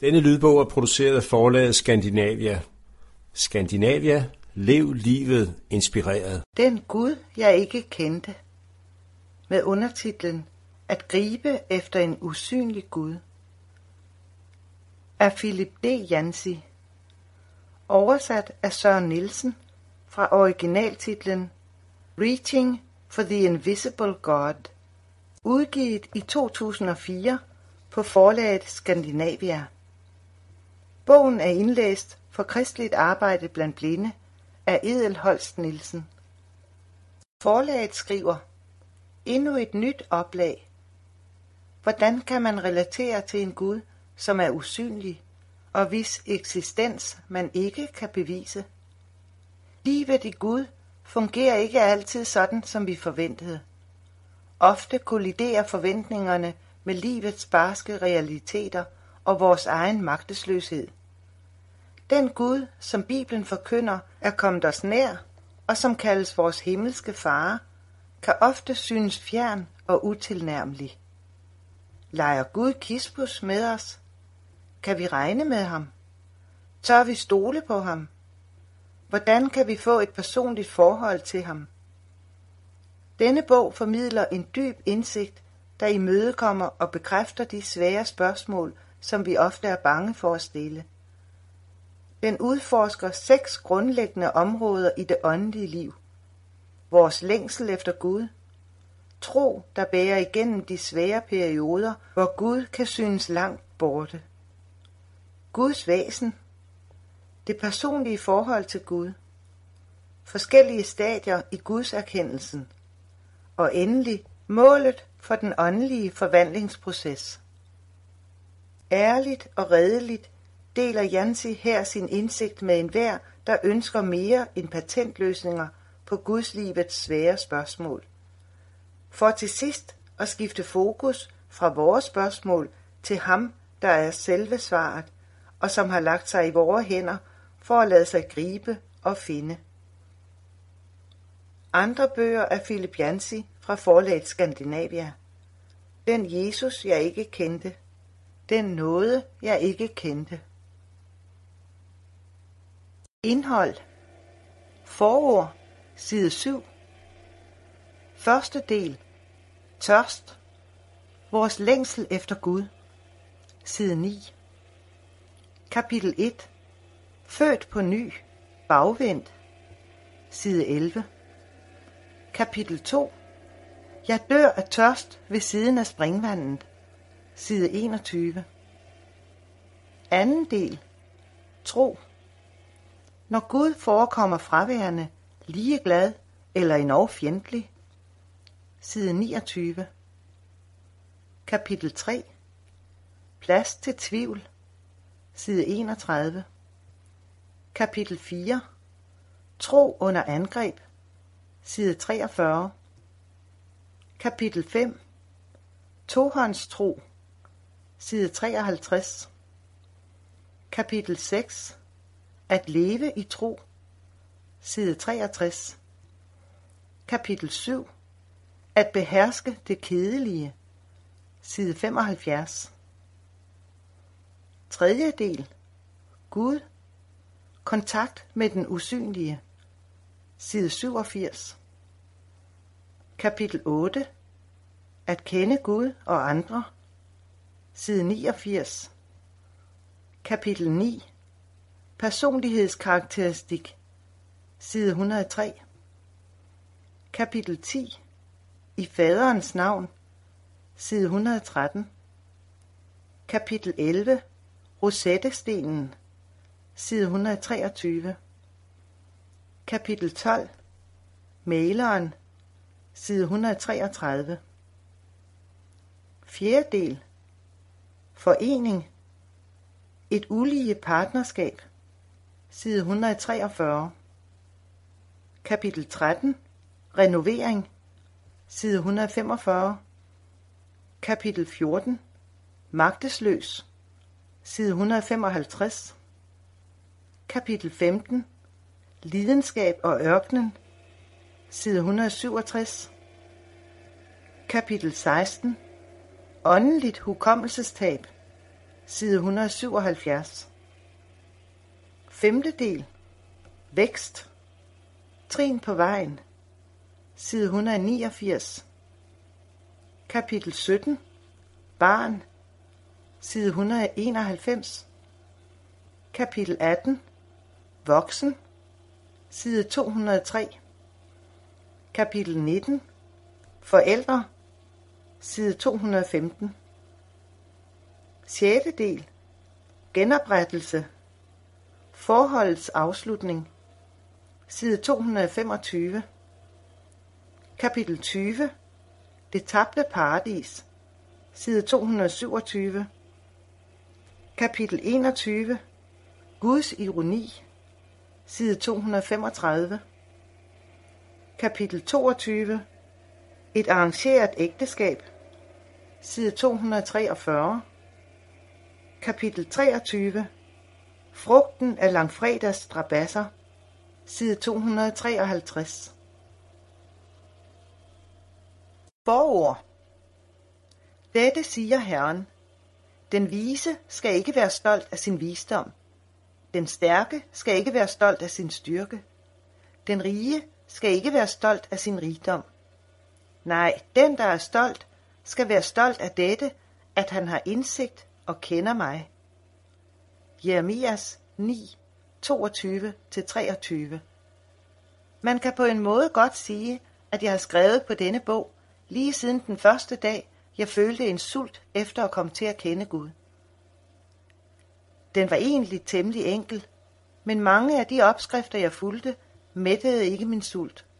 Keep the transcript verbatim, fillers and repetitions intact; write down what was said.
Denne lydbog er produceret af forlaget Skandinavia. Skandinavia, lev livet inspireret. Den Gud, jeg ikke kendte. Med undertitlen At gribe efter en usynlig Gud. Af Philip D. Yancey. Oversat af Søren Nielsen fra originaltitlen Reaching for the Invisible God. Udgivet i to tusind og fire på forlaget Skandinavia. Bogen er indlæst for Kristeligt Arbejde blandt Blinde af Edel Holst Nielsen. Forlaget skriver: Endnu et nyt oplag. Hvordan kan man relatere til en Gud, som er usynlig, og hvis eksistens man ikke kan bevise? Livet i Gud fungerer ikke altid sådan, som vi forventede. Ofte kolliderer forventningerne med livets barske realiteter og vores egen magtesløshed. Den Gud, som Bibelen forkynder, er kommet os nær, og som kaldes vores himmelske far, kan ofte synes fjern og utilnærmelig. Leger Gud kispus med os? Kan vi regne med ham? Tør vi stole på ham? Hvordan kan vi få et personligt forhold til ham? Denne bog formidler en dyb indsigt, der imødekommer og bekræfter de svære spørgsmål, som vi ofte er bange for at stille. Den udforsker seks grundlæggende områder i det åndelige liv. Vores længsel efter Gud, tro, der bærer igennem de svære perioder, hvor Gud kan synes langt borte. Guds væsen, det personlige forhold til Gud, forskellige stadier i Guds erkendelsen, og endelig målet for den åndelige forvandlingsproces. Ærligt og redeligt deler Yancey her sin indsigt med enhver, der ønsker mere end patentløsninger på Guds livets svære spørgsmål. For til sidst at skifte fokus fra vores spørgsmål til ham, der er selve svaret, og som har lagt sig i vores hænder for at lade sig gribe og finde. Andre bøger af Philip Yancey fra forlaget Skandinavia. Den Jesus, jeg ikke kendte. Den nåde, jeg ikke kendte. Indhold. Forord, side syv. Første del. Tørst. Vores længsel efter Gud. Side ni. Kapitel et. Født på ny. Bagvendt. Side elleve. Kapitel to. Jeg dør af tørst ved siden af springvandet. Side enogtyve. Anden del. Tro. Når Gud forekommer fraværende, ligeglad eller endog fjendtlig. Side niogtyve. Kapitel tre. Plads til tvivl. Side enogtredive. Kapitel fire. Tro under angreb. Side treogfyrre. Kapitel fem. Tohåndstro. Side treoghalvtreds. Kapitel seks. At leve i tro. Side treogtres. Kapitel syv. At beherske det kedelige. Side femoghalvfjerds. Tredje del. Gud. Kontakt med den usynlige. Side syvogfirs. Kapitel otte. At kende Gud og andre. Side niogfirs. Kapitel ni. Personlighedskarakteristik. Side et hundrede og tre. Kapitel ti. I faderens navn. Side et hundrede og tretten. Kapitel elleve. Rosettestenen. Side et hundrede og treogtyve. Kapitel tolv. Mæleren. Side et hundrede og treogtredive. Fjerde del. Forening. Et ulige partnerskab. Side et hundrede og treogfyrre. Kapitel tretten. Renovering. Side et hundrede og femogfyrre. Kapitel fjorten. Magtesløs. Side et hundrede og femoghalvtreds. Kapitel femten. Lidenskab og ørkenen. Side et hundrede og syvogtres. Kapitel seksten. Åndeligt hukommelsestab. side et hundrede syvoghalvfjerds. Femte del. Vækst. Trin på vejen. Side et hundrede niogfirs. Kapitel sytten. Barn. Side et hundrede enoghalvfems. Kapitel atten. Voksen. Side to hundrede og tre. Kapitel nitten. Forældre. Side to hundrede og femten. Sjette del. Genoprettelse. Forholdets afslutning. Side to hundrede og femogtyve. Kapitel tyve. Det tabte paradis. Side to hundrede og syvogtyve. Kapitel enogtyve. Guds ironi. Side to hundrede og femogtredive. Kapitel toogtyve. Et arrangeret ægteskab. Side to hundrede og treogfyrre. Kapitel treogtyve. Frugten af langfredags strabasser. Side to hundrede og treoghalvtreds. Forord. Dette siger Herren. Den vise skal ikke være stolt af sin visdom. Den stærke skal ikke være stolt af sin styrke. Den rige skal ikke være stolt af sin rigdom. Nej, den, der er stolt, skal være stolt af dette, at han har indsigt og kender mig. Jeremias ni, toogtyve til treogtyve. Man kan på en måde godt sige, at jeg har skrevet på denne bog, lige siden den første dag, jeg følte en sult efter at komme til at kende Gud. Den var egentlig temmelig enkel, men mange af de opskrifter, jeg fulgte, mættede ikke min sult.